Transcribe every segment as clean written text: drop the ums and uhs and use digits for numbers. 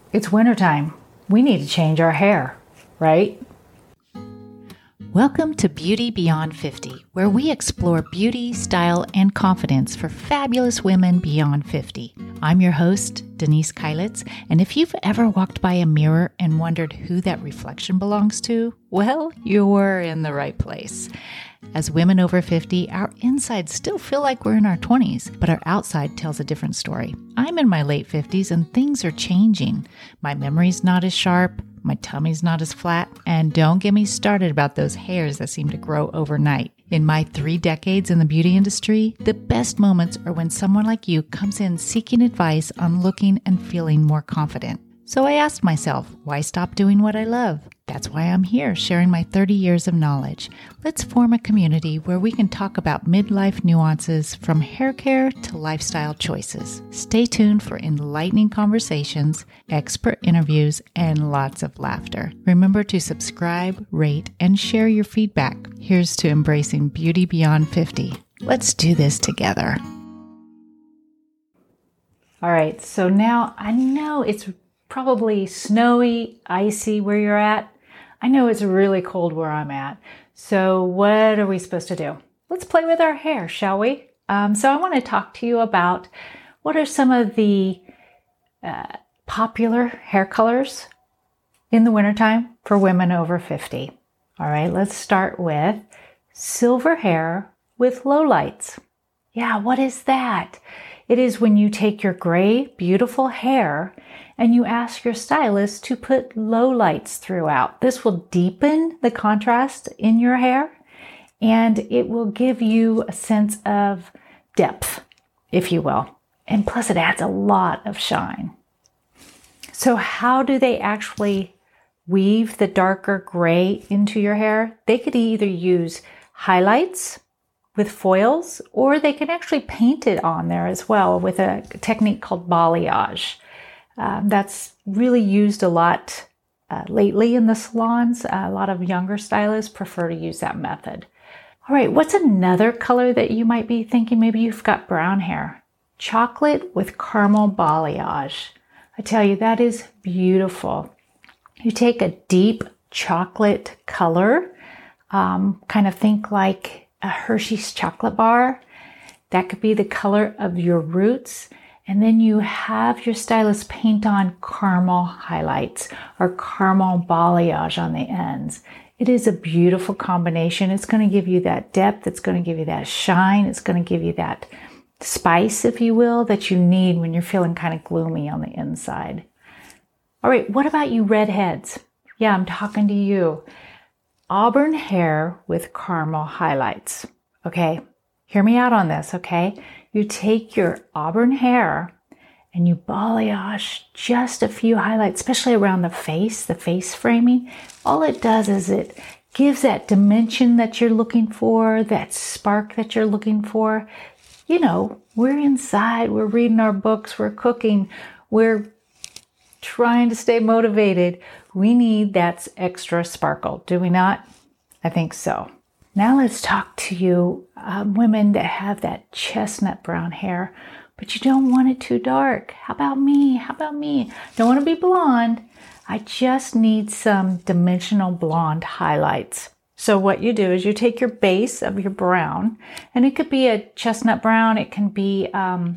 It's wintertime. We need to change our hair, right? Welcome to Beauty Beyond 50, where we explore beauty, style, and confidence for fabulous women beyond 50. I'm your host, Denise Keilitz, and if you've ever walked by a mirror and wondered who that reflection belongs to, well, you're in the right place. As women over 50, our insides still feel like we're in our 20s, but our outside tells a different story. I'm in my late 50s and things are changing. My memory's not as sharp, my tummy's not as flat, and don't get me started about those hairs that seem to grow overnight. In my 3 decades in the beauty industry, the best moments are when someone like you comes in seeking advice on looking and feeling more confident. So I asked myself, why stop doing what I love? That's why I'm here sharing my 30 years of knowledge. Let's form a community where we can talk about midlife nuances from hair care to lifestyle choices. Stay tuned for enlightening conversations, expert interviews, and lots of laughter. Remember to subscribe, rate, and share your feedback. Here's to embracing beauty beyond 50. Let's do this together. All right, so now I know it's probably snowy, icy where you're at. I know it's really cold where I'm at. So what are we supposed to do? Let's play with our hair, shall we? So I want to talk to you about what are some of the popular hair colors in the wintertime for women over 50. All right, let's start with silver hair with lowlights. Yeah, what is that? It is when you take your gray, beautiful hair and you ask your stylist to put lowlights throughout. This will deepen the contrast in your hair and it will give you a sense of depth, if you will. And plus it adds a lot of shine. So how do they actually weave the darker gray into your hair? They could either use highlights with foils, or they can actually paint it on there as well with a technique called balayage. That's really used a lot lately in the salons. A lot of younger stylists prefer to use that method. All right, what's another color that you might be thinking? Maybe you've got brown hair. Chocolate with caramel balayage. I tell you, that is beautiful. You take a deep chocolate color, kind of think like a Hershey's chocolate bar. That could be the color of your roots. And then you have your stylist paint on caramel highlights or caramel balayage on the ends. It is a beautiful combination. It's going to give you that depth. It's going to give you that shine. It's going to give you that spice, if you will, that you need when you're feeling kind of gloomy on the inside. All right, what about you redheads? Yeah, I'm talking to you. Auburn hair with caramel highlights. Okay, hear me out on this, okay? You take your auburn hair and you balayage just a few highlights, especially around the face framing. All it does is it gives that dimension that you're looking for, that spark that you're looking for. You know, we're inside, we're reading our books, we're cooking, we're trying to stay motivated. We need that extra sparkle, do we not? I think so. Now let's talk to you women that have that chestnut brown hair, but you don't want it too dark. How about me? How about me? Don't want to be blonde. I just need some dimensional blonde highlights. So what you do is you take your base of your brown, and it could be a chestnut brown, it can be a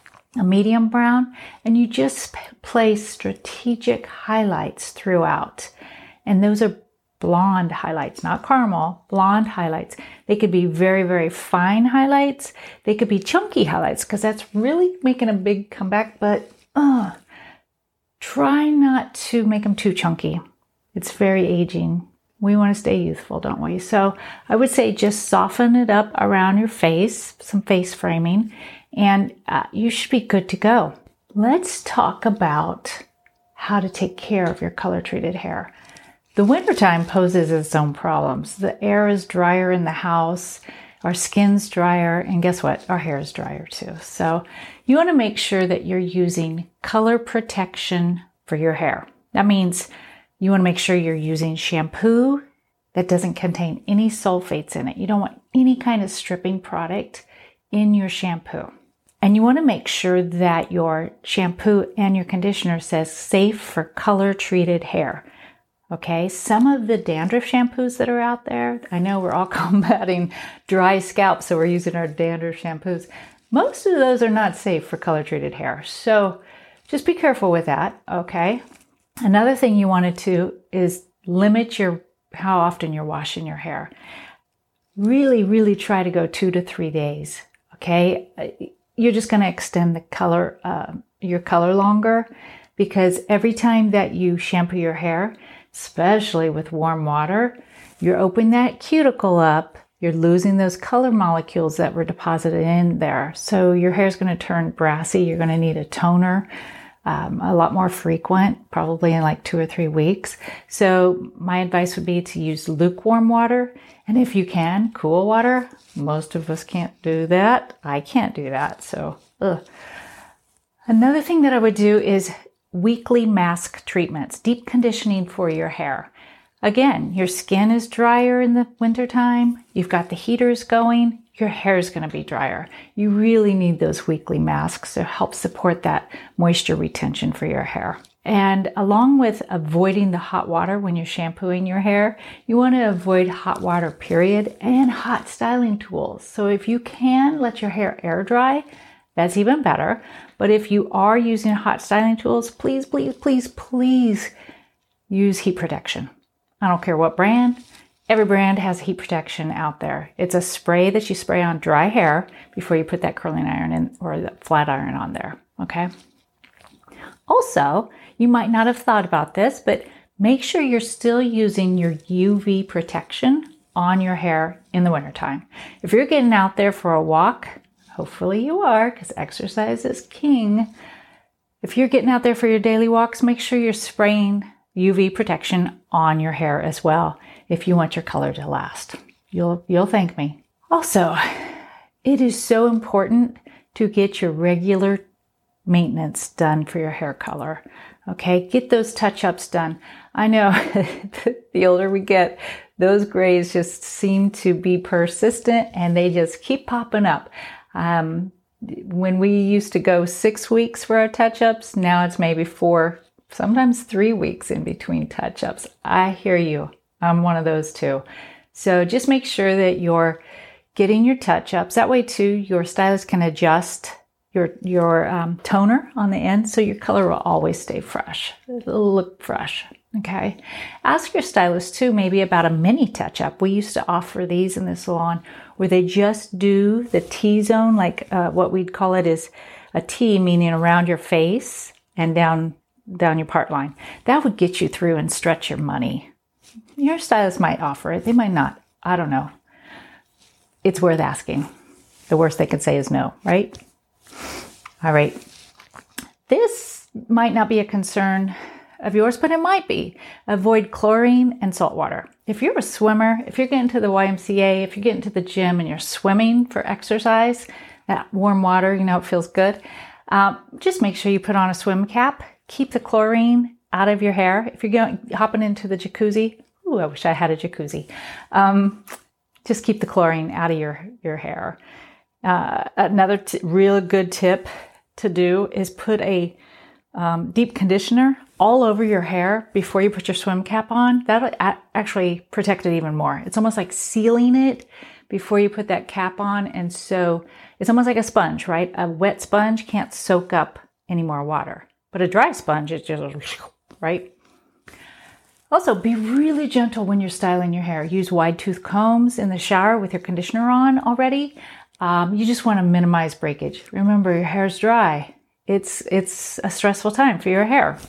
medium brown, and you just place strategic highlights throughout. And those are blonde highlights, not caramel, blonde highlights. They could be very, very fine highlights. They could be chunky highlights because that's really making a big comeback, but try not to make them too chunky. It's very aging. We want to stay youthful, don't we? So I would say just soften it up around your face, some face framing, and you should be good to go. Let's talk about how to take care of your color-treated hair. The wintertime poses its own problems. The air is drier in the house, our skin's drier, and guess what? Our hair is drier too. So you want to make sure that you're using color protection for your hair. That means you want to make sure you're using shampoo that doesn't contain any sulfates in it. You don't want any kind of stripping product in your shampoo. And you want to make sure that your shampoo and your conditioner says safe for color treated hair. Okay, some of the dandruff shampoos that are out there, I know we're all combating dry scalp, so we're using our dandruff shampoos. Most of those are not safe for color treated hair. So just be careful with that, okay? Another thing you want to do is limit how often you're washing your hair. Really, really try to go 2 to 3 days, okay? You're just going to extend the color, your color longer, because every time that you shampoo your hair, especially with warm water, you're opening that cuticle up. You're losing those color molecules that were deposited in there. So your hair is going to turn brassy. You're going to need a toner, a lot more frequent, probably in like 2 or 3 weeks. So my advice would be to use lukewarm water. And if you can, cool water. Most of us can't do that. I can't do that. So, Another thing that I would do is weekly mask treatments, deep conditioning for your hair. Again, your skin is drier in the wintertime. You've got the heaters going. Your hair is going to be drier. You really need those weekly masks to help support that moisture retention for your hair. And along with avoiding the hot water when you're shampooing your hair, you want to avoid hot water, period, and hot styling tools. So if you can let your hair air dry, that's even better. But if you are using hot styling tools, please, please, please, please use heat protection. I don't care what brand. Every brand has heat protection out there. It's a spray that you spray on dry hair before you put that curling iron in or the flat iron on there, okay? Also, you might not have thought about this, but make sure you're still using your UV protection on your hair in the wintertime. If you're getting out there for a walk, hopefully you are, because exercise is king. If you're getting out there for your daily walks, make sure you're spraying UV protection on your hair as well if you want your color to last. You'll thank me. Also, it is so important to get your regular maintenance done for your hair color. Okay, get those touch-ups done. I know the older we get, those grays just seem to be persistent and they just keep popping up. When we used to go 6 weeks for our touch-ups, now it's maybe 4, sometimes 3 weeks in between touch-ups. I hear you. I'm one of those too. So just make sure that you're getting your touch-ups. That way too, your stylist can adjust your toner on the end so your color will always stay fresh. It'll look fresh, okay? Ask your stylist too maybe about a mini touch-up. We used to offer these in the salon where they just do the T-zone, like what we'd call it is a T, meaning around your face and down your part line. That would get you through and stretch your money. Your stylist might offer it. They might not. I don't know. It's worth asking. The worst they could say is no, right? All right. This might not be a concern of yours, but it might be. Avoid chlorine and salt water. If you're a swimmer, if you're getting to the YMCA, if you're getting to the gym and you're swimming for exercise, that warm water, it feels good. Just make sure you put on a swim cap. Keep the chlorine out of your hair. If you're hopping into the jacuzzi, I wish I had a jacuzzi. Just keep the chlorine out of your hair. Another real good tip to do is put a deep conditioner all over your hair before you put your swim cap on. That'll actually protect it even more. It's almost like sealing it before you put that cap on. And so it's almost like a sponge, right? A wet sponge can't soak up any more water, but a dry sponge is just, right? Also, be really gentle when you're styling your hair. Use wide tooth combs in the shower with your conditioner on already. You just want to minimize breakage. Remember, your hair's dry. It's a stressful time for your hair.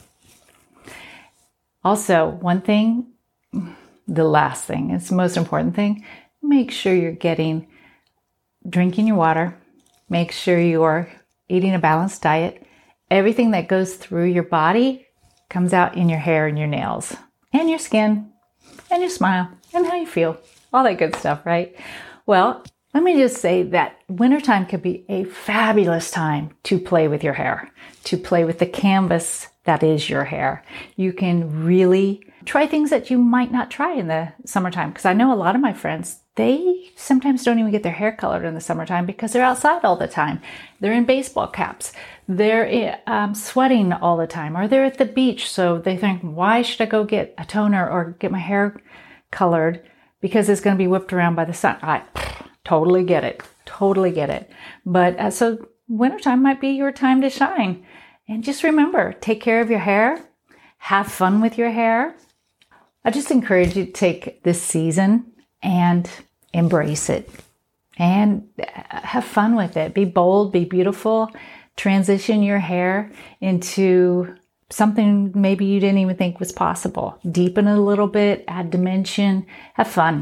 Also, one thing, the last thing, it's the most important thing, make sure you're drinking your water. Make sure you're eating a balanced diet. Everything that goes through your body comes out in your hair and your nails and your skin and your smile and how you feel. All that good stuff, right? Well, let me just say that wintertime could be a fabulous time to play with your hair, to play with the canvas that is your hair. You can really try things that you might not try in the summertime, because I know a lot of my friends, they sometimes don't even get their hair colored in the summertime because they're outside all the time. They're in baseball caps. They're sweating all the time, or they're at the beach. So they think, why should I go get a toner or get my hair colored? Because it's going to be whipped around by the sun. I totally get it. Totally get it. But so wintertime might be your time to shine. And just remember, take care of your hair. Have fun with your hair. I just encourage you to take this season and embrace it and have fun with it. Be bold, be beautiful, transition your hair into something maybe you didn't even think was possible. Deepen it a little bit, add dimension, have fun.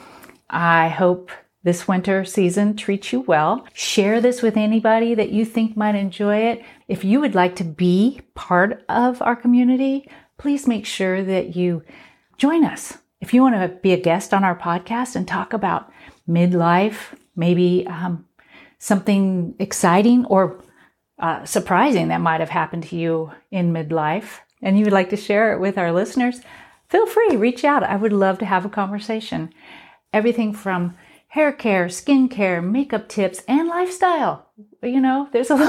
I hope this winter season treats you well. Share this with anybody that you think might enjoy it. If you would like to be part of our community, please make sure that you join us. If you want to be a guest on our podcast and talk about midlife, maybe something exciting or surprising that might have happened to you in midlife, and you would like to share it with our listeners, feel free, reach out. I would love to have a conversation. Everything from hair care, skin care, makeup tips, and lifestyle. You know, there's a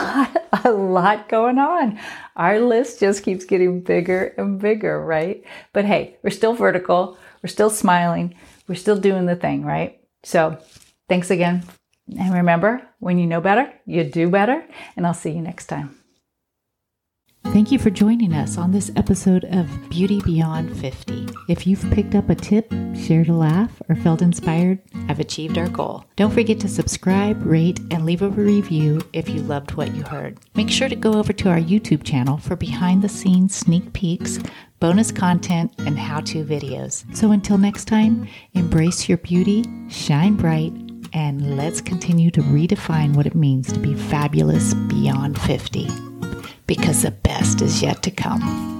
lot going on. Our list just keeps getting bigger and bigger, right? But hey, we're still vertical. We're still smiling. We're still doing the thing, right? So thanks again. And remember, when you know better, you do better. And I'll see you next time. Thank you for joining us on this episode of Beauty Beyond 50. If you've picked up a tip, shared a laugh, or felt inspired, I've achieved our goal. Don't forget to subscribe, rate, and leave a review if you loved what you heard. Make sure to go over to our YouTube channel for behind-the-scenes sneak peeks, bonus content, and how-to videos. So until next time, embrace your beauty, shine bright, and let's continue to redefine what it means to be fabulous beyond 50. Because the best is yet to come.